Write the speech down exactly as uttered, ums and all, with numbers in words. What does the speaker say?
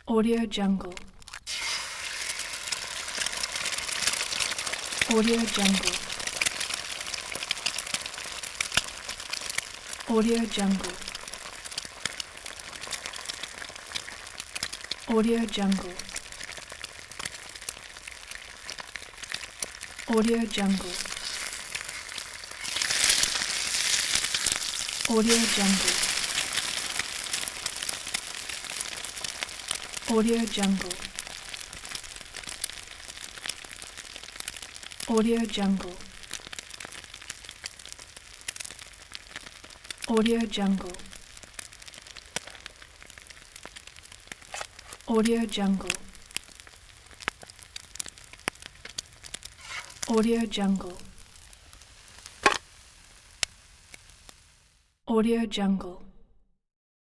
Audio Jungle. Audio Jungle. Audio Jungle. Audio Jungle. Audio Jungle. Audio Jungle. Audio Jungle. Audio Jungle. Audio Jungle. Audio Jungle. Audio Jungle. Audio Jungle.